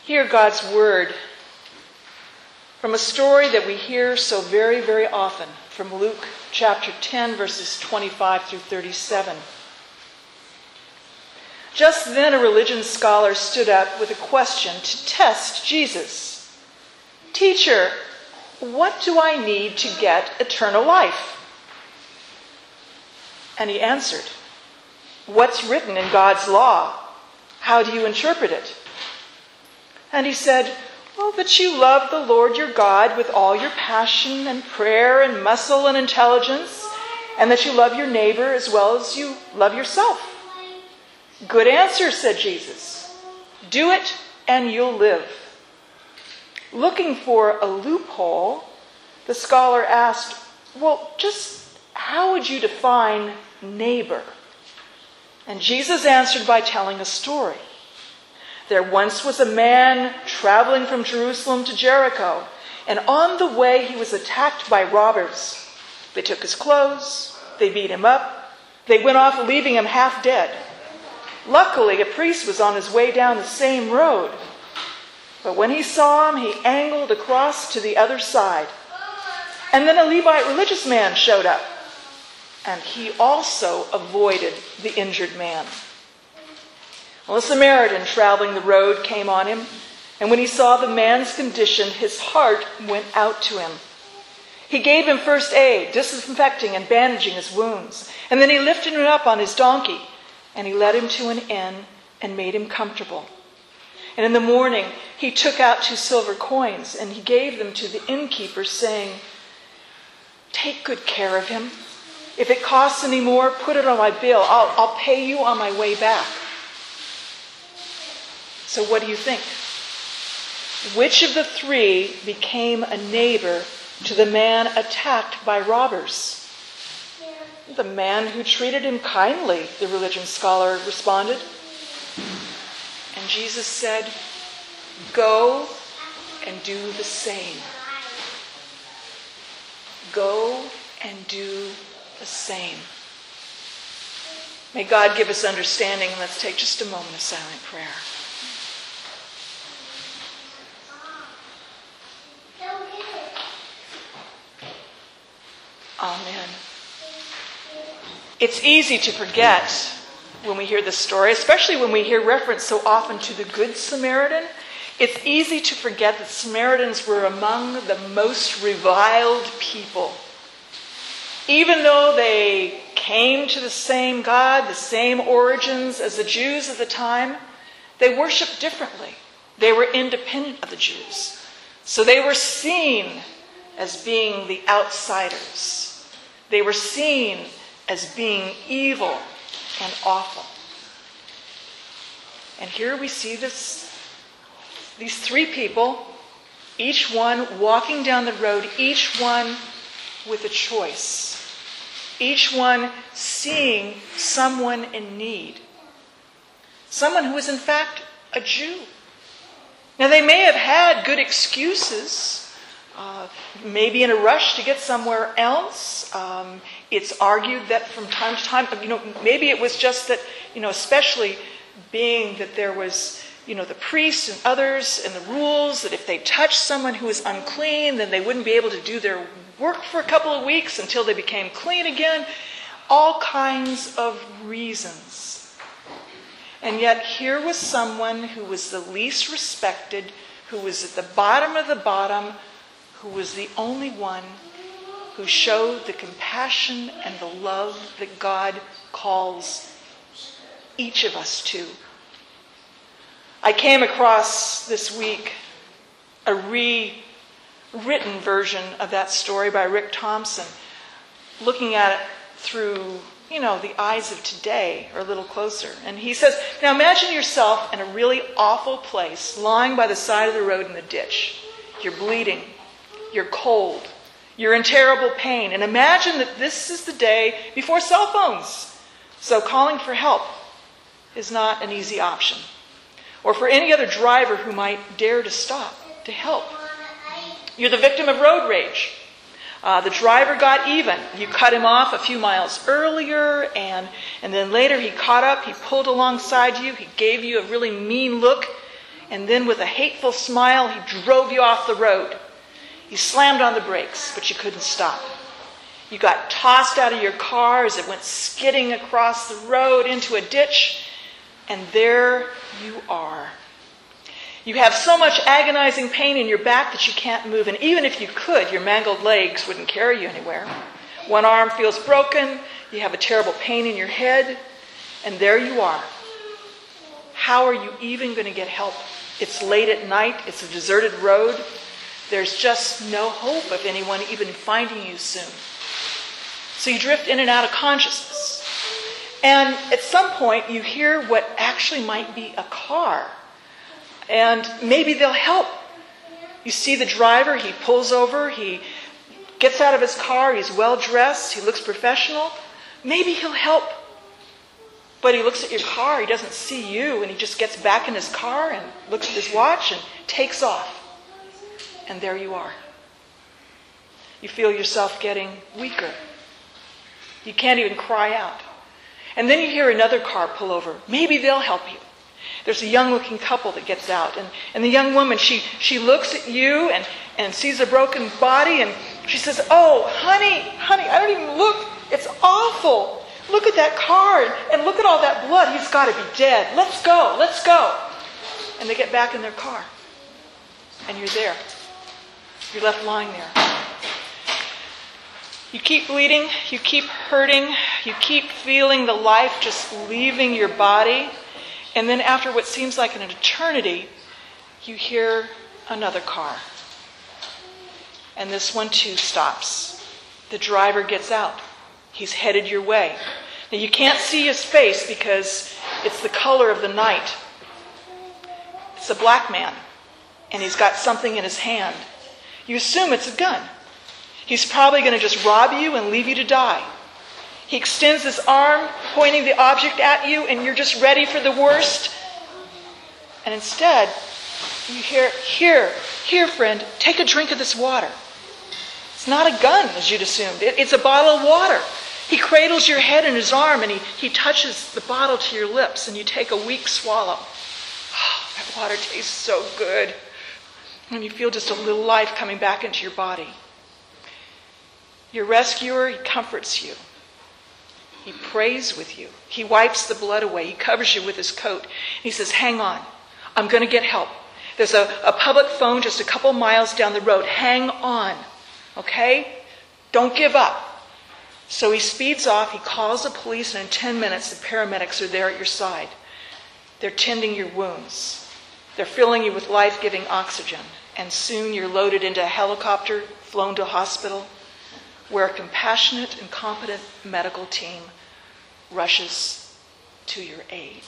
Hear God's word from a story that we hear so very, very often from Luke chapter 10, verses 25 through 37. Just then a religion scholar stood up with a question to test Jesus. "Teacher, what do I need to get eternal life?" And he answered, "What's written in God's law? How do you interpret it?" And he said, "Well, that you love the Lord your God with all your passion and prayer and muscle and intelligence, and that you love your neighbor as well as you love yourself." "Good answer," said Jesus. "Do it and you'll live." Looking for a loophole, the scholar asked, "Well, just how would you define neighbor?" And Jesus answered by telling a story. There once was a man traveling from Jerusalem to Jericho, and on the way he was attacked by robbers. They took his clothes, they beat him up, they went off leaving him half dead. Luckily, a priest was on his way down the same road. But when he saw him, he angled across to the other side. And then a Levite religious man showed up, and he also avoided the injured man. Well, a Samaritan traveling the road came on him, and when he saw the man's condition, his heart went out to him. He gave him first aid, disinfecting and bandaging his wounds, and then he lifted him up on his donkey, and he led him to an inn and made him comfortable. And in the morning, he took out 2 silver coins, and he gave them to the innkeeper, saying, "Take good care of him. If it costs any more, put it on my bill. I'll pay you on my way back." So what do you think? Which of the 3 became a neighbor to the man attacked by robbers? "The man who treated him kindly," the religion scholar responded. And Jesus said, "Go and do the same." Go and do the same. May God give us understanding. Let's take just a moment of silent prayer. Amen. It's easy to forget when we hear this story, especially when we hear reference so often to the Good Samaritan. It's easy to forget that Samaritans were among the most reviled people. Even though they came to the same God, the same origins as the Jews of the time, they worshiped differently. They were independent of the Jews. So they were seen as being the outsiders. They were seen as being evil and awful. And here we see these 3 people, each one walking down the road, each one with a choice. Each one seeing someone in need. Someone who was in fact a Jew. Now they may have had good excuses, maybe in a rush to get somewhere else. It's argued that from time to time, maybe it was just that, especially being that there was, the priests and others and the rules that if they touched someone who was unclean, then they wouldn't be able to do their work for a couple of weeks until they became clean again. All kinds of reasons. And yet here was someone who was the least respected, who was at the bottom of the bottom, who was the only one who showed the compassion and the love that God calls each of us to. I came across this week a rewritten version of that story by Rick Thompson, looking at it through, the eyes of today, or a little closer. And he says, now imagine yourself in a really awful place, lying by the side of the road in the ditch. You're bleeding. You're cold. You're in terrible pain. And imagine that this is the day before cell phones. So calling for help is not an easy option. Or for any other driver who might dare to stop to help. You're the victim of road rage. The driver got even. You cut him off a few miles earlier, and then later he caught up. He pulled alongside you. He gave you a really mean look. And then with a hateful smile, he drove you off the road. You slammed on the brakes, but you couldn't stop. You got tossed out of your car as it went skidding across the road into a ditch, and there you are. You have so much agonizing pain in your back that you can't move, and even if you could, your mangled legs wouldn't carry you anywhere. One arm feels broken, you have a terrible pain in your head, and there you are. How are you even going to get help? It's late at night, it's a deserted road. There's just no hope of anyone even finding you soon. So you drift in and out of consciousness. And at some point you hear what actually might be a car. And maybe they'll help. You see the driver, he pulls over, he gets out of his car, he's well dressed, he looks professional. Maybe he'll help. But he looks at your car, he doesn't see you, and he just gets back in his car and looks at his watch and takes off. And there you are. You feel yourself getting weaker. You can't even cry out. And then you hear another car pull over. Maybe they'll help you. There's a young-looking couple that gets out. And the young woman, she looks at you and sees a broken body, and she says, "Oh, honey, I don't even look. It's awful. Look at that car, and look at all that blood. He's got to be dead. Let's go. And they get back in their car. And you're there. You're left lying there. You keep bleeding, you keep hurting, you keep feeling the life just leaving your body. And then after what seems like an eternity, you hear another car. And this one too stops. The driver gets out. He's headed your way. Now you can't see his face because it's the color of the night. It's a black man, and he's got something in his hand. You assume it's a gun. He's probably going to just rob you and leave you to die. He extends his arm, pointing the object at you, and you're just ready for the worst. And instead, you hear, here, friend, take a drink of this water. It's not a gun, as you'd assumed. It's a bottle of water. He cradles your head in his arm, and he touches the bottle to your lips, and you take a weak swallow. Oh, that water tastes so good. And you feel just a little life coming back into your body. Your rescuer, he comforts you. He prays with you. He wipes the blood away. He covers you with his coat. He says, "Hang on. I'm going to get help. There's a public phone just a couple miles down the road. Hang on. Okay? Don't give up." So he speeds off. He calls the police, and in 10 minutes, the paramedics are there at your side. They're tending your wounds. They're filling you with life-giving oxygen. And soon you're loaded into a helicopter, flown to a hospital, where a compassionate and competent medical team rushes to your aid.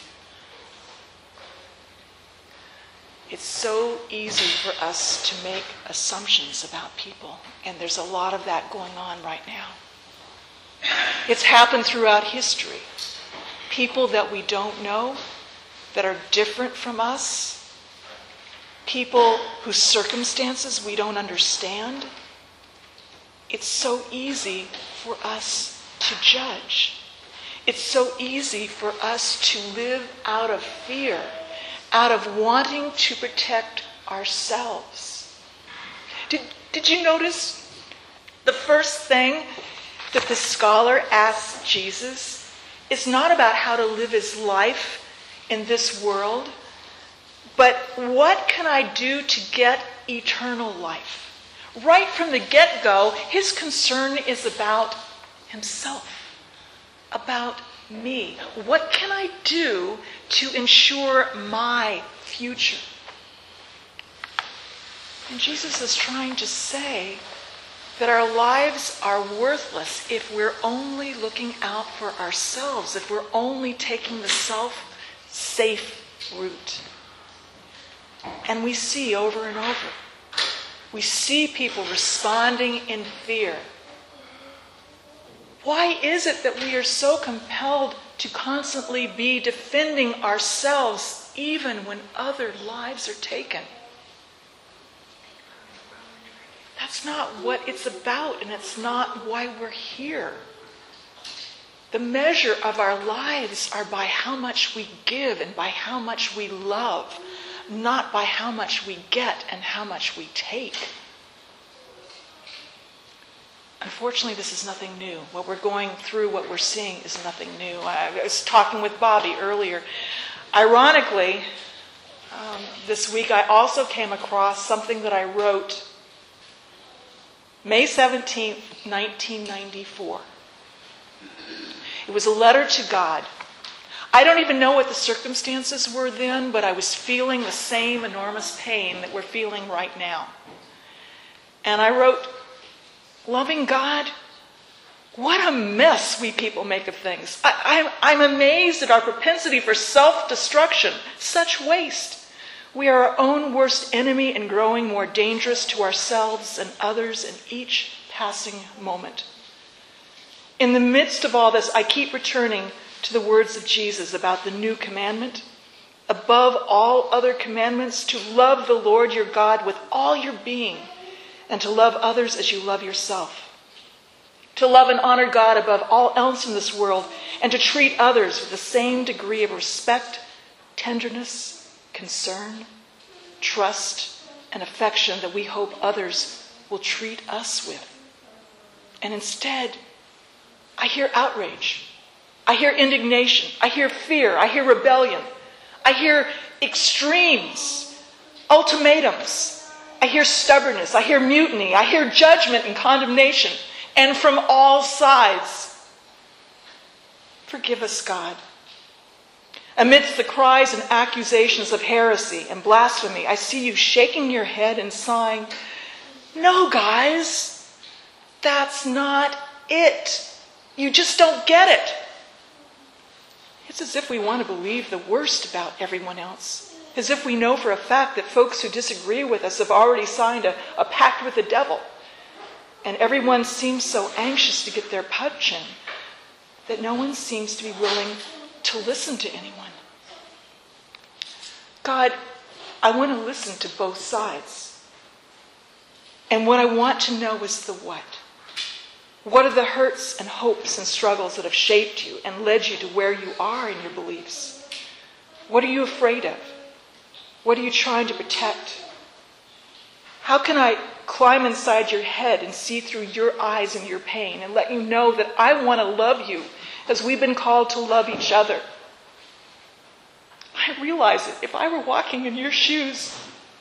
It's so easy for us to make assumptions about people, and there's a lot of that going on right now. It's happened throughout history. People that we don't know, that are different from us, people whose circumstances we don't understand. It's so easy for us to judge. It's so easy for us to live out of fear, out of wanting to protect ourselves. Did you notice the first thing that the scholar asks Jesus is not about how to live his life in this world, but what can I do to get eternal life? Right from the get-go, his concern is about himself, about me. What can I do to ensure my future? And Jesus is trying to say that our lives are worthless if we're only looking out for ourselves, if we're only taking the self-safe route. And we see over and over, we see people responding in fear. Why is it that we are so compelled to constantly be defending ourselves even when other lives are taken? That's not what it's about, and it's not why we're here. The measure of our lives are by how much we give and by how much we love, not by how much we get and how much we take. Unfortunately, this is nothing new. What we're going through, what we're seeing is nothing new. I was talking with Bobby earlier. Ironically, this week I also came across something that I wrote May 17th, 1994. It was a letter to God. I don't even know what the circumstances were then, but I was feeling the same enormous pain that we're feeling right now. And I wrote, loving God, what a mess we people make of things. I'm amazed at our propensity for self-destruction, such waste. We are our own worst enemy and growing more dangerous to ourselves and others in each passing moment. In the midst of all this, I keep returning to the words of Jesus about the new commandment. Above all other commandments, to love the Lord your God with all your being and to love others as you love yourself. To love and honor God above all else in this world and to treat others with the same degree of respect, tenderness, concern, trust, and affection that we hope others will treat us with. And instead, I hear outrage. I hear indignation. I hear fear. I hear rebellion. I hear extremes, ultimatums. I hear stubbornness. I hear mutiny. I hear judgment and condemnation. And from all sides. Forgive us, God. Amidst the cries and accusations of heresy and blasphemy, I see you shaking your head and sighing, no, guys, that's not it. You just don't get it. It's as if we want to believe the worst about everyone else. As if we know for a fact that folks who disagree with us have already signed a pact with the devil. And everyone seems so anxious to get their punch in that no one seems to be willing to listen to anyone. God, I want to listen to both sides. And what I want to know is the what. What are the hurts and hopes and struggles that have shaped you and led you to where you are in your beliefs? What are you afraid of? What are you trying to protect? How can I climb inside your head and see through your eyes and your pain and let you know that I want to love you as we've been called to love each other? I realize that if I were walking in your shoes,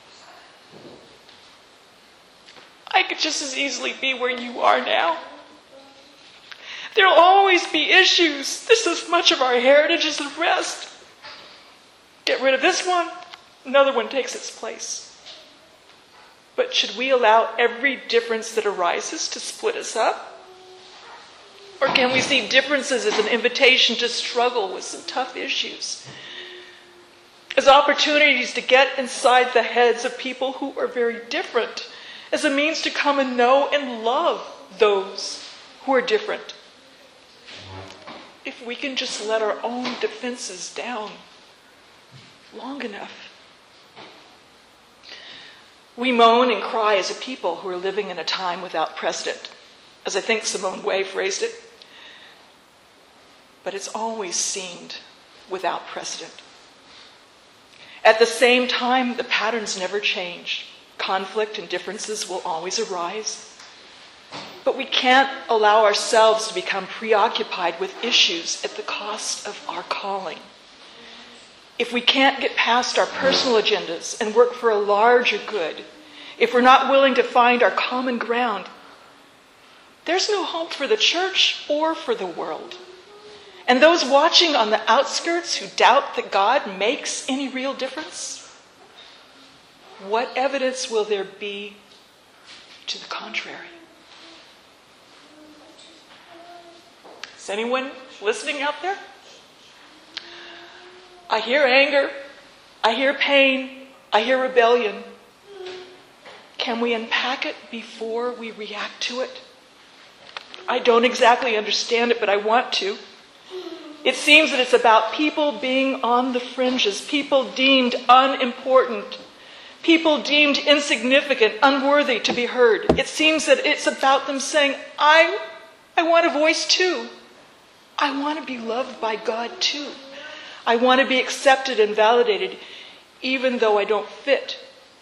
I could just as easily be where you are now. There'll always be issues. This is much of our heritage as the rest. Get rid of this one, another one takes its place. But should we allow every difference that arises to split us up? Or can we see differences as an invitation to struggle with some tough issues? As opportunities to get inside the heads of people who are very different, as a means to come and know and love those who are different. If we can just let our own defenses down long enough. We moan and cry as a people who are living in a time without precedent, as I think Simone Weil phrased it. But it's always seemed without precedent. At the same time, the patterns never change. Conflict and differences will always arise. But we can't allow ourselves to become preoccupied with issues at the cost of our calling. If we can't get past our personal agendas and work for a larger good, if we're not willing to find our common ground, there's no hope for the church or for the world. And those watching on the outskirts who doubt that God makes any real difference, what evidence will there be to the contrary? Is anyone listening out there? I hear anger, I hear pain, I hear rebellion. Can we unpack it before we react to it? I don't exactly understand it, but I want to. It seems that it's about people being on the fringes, people deemed unimportant, people deemed insignificant, unworthy to be heard. It seems that it's about them saying, I want a voice too. I want to be loved by God too. I want to be accepted and validated even though I don't fit.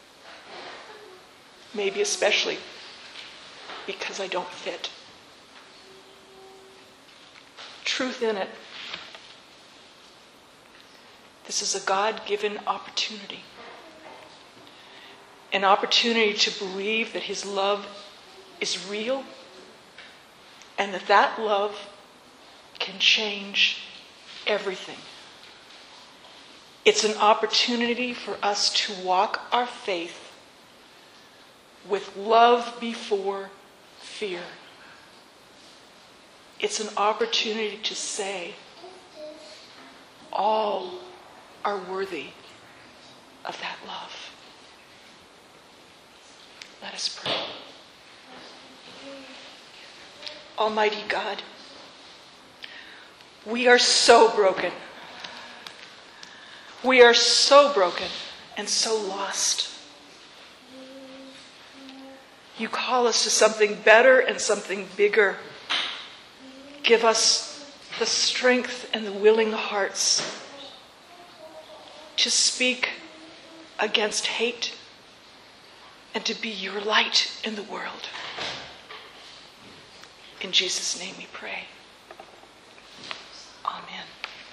Maybe especially because I don't fit. Truth in it. This is a God-given opportunity. An opportunity to believe that his love is real and that that love can change everything. It's an opportunity for us to walk our faith with love before fear. It's an opportunity to say, all are worthy of that love. Let us pray. Almighty God, we are so broken. We are so broken and so lost. You call us to something better and something bigger. Give us the strength and the willing hearts to speak against hate and to be your light in the world. In Jesus' name we pray. Amen.